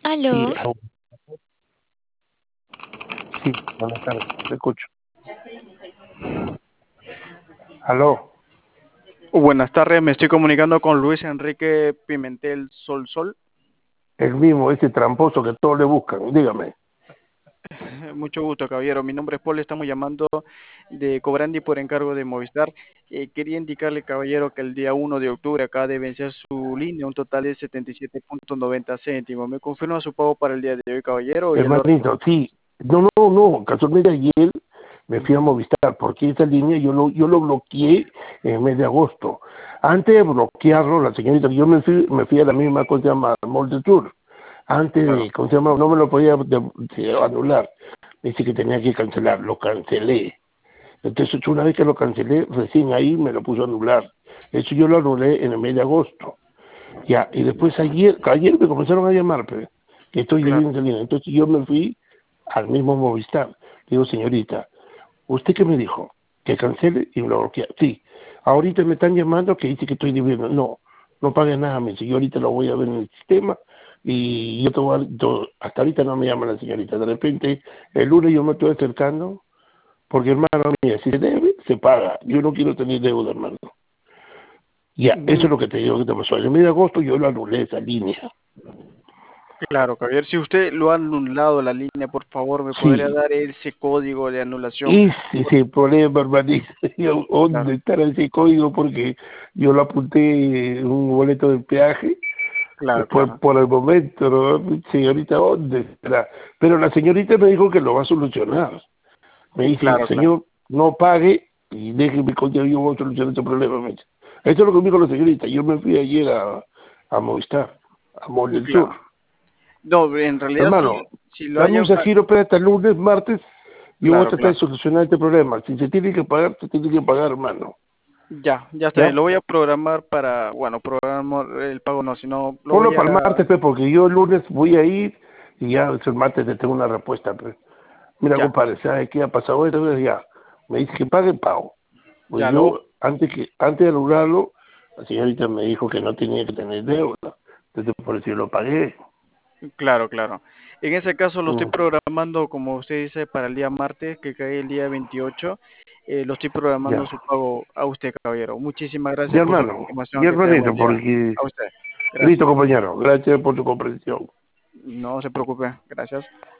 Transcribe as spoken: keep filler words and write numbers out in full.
Sí, Aló, aló. Sí, buenas tardes, te escucho. Aló, Buenas tardes, me estoy comunicando con Luis Enrique Pimentel Sol Sol. el mismo, ese tramposo que todos le buscan, dígame. Mucho gusto, caballero. Mi nombre es Paul, estamos llamando de Cobrandi por encargo de Movistar. Eh, quería indicarle, caballero, que el día uno de octubre acaba de vencer su línea, un total de setenta y siete punto noventa céntimos. ¿Me confirma su pago para el día de hoy, caballero? Ya lo... Hermanito, sí, no, no, no, casualmente ayer me fui a Movistar, porque esa línea yo lo, yo lo bloqueé en el mes de agosto. Antes de bloquearlo, la señorita, yo me fui, me fui a la misma, ¿cómo se llama? Mall del Sur. Antes Claro, de, ¿cómo se llama? No me lo podía de- de anular. Me dice que tenía que cancelar, lo cancelé. Entonces, una vez que lo cancelé, recién ahí me lo puso a anular. Eso yo lo anulé en el mes de agosto. Ya, y después ayer, ayer me comenzaron a llamar, pues, que estoy claro, debiendo esa línea. Entonces yo me fui al mismo Movistar. Digo, señorita, ¿usted qué me dijo? Que cancele y me lo bloquea. Sí, ahorita me están llamando que dice que estoy debiendo. No, no pague nada, me dice, yo ahorita lo voy a ver en el sistema y yo te voy a- yo- hasta ahorita no me llama la señorita. De repente, el lunes yo me estoy acercando, porque hermano, mía, si se debe, se paga. Yo no quiero tener deuda, hermano. Ya, eso mm, es lo que te digo que te pasó. En el mes de agosto yo lo anulé esa línea. claro, caballero. Si usted lo ha anulado la línea, por favor, ¿me podría Sí, dar ese código de anulación? ese es el problema, hermanito. Yo, Claro, ¿dónde estará ese código? Porque yo lo apunté en un boleto de peaje. claro, Después, claro, por el momento, ¿no? Señorita, ¿dónde estará? Pero la señorita me dijo que lo va a solucionar. Me dice, claro, claro. señor, no pague y déjeme contigo, yo voy a solucionar este problema. Me dice. Eso es lo que me dijo la señorita. Yo me fui ayer a, a Movistar, a Mall del Sur. Claro. No, en realidad sí, Hermano, si lo dame un haya... giro, espera hasta el lunes, martes. Yo voy a Claro, tratar de claro. solucionar este problema. Si se tiene que pagar, se tiene que pagar, hermano. Ya, ya está bien. ¿Ya? Lo voy a programar para, bueno, programar el pago no, sino lo Ponlo voy para el a... martes, pe, porque yo el lunes voy a ir y ya el martes te tengo una respuesta, pe. Mira, Ya, compadre, ¿sabes qué ha pasado? Esto ya. Me dice que pague, pago. Pues ya lo... yo, antes que antes de lograrlo, la señorita me dijo que no tenía que tener deuda. Entonces, por eso yo lo pagué. Claro, claro. En ese caso lo estoy Mm. programando, como usted dice, para el día martes, que cae el día veintiocho. Eh, lo estoy programando Ya. su pago a usted, caballero. Muchísimas Ya, gracias por su hermano. confirmación. Ya, Que tenga buen hermanito, día. porque... A usted. Listo, Gracias. compañero. Gracias por tu comprensión. No se preocupe. Gracias.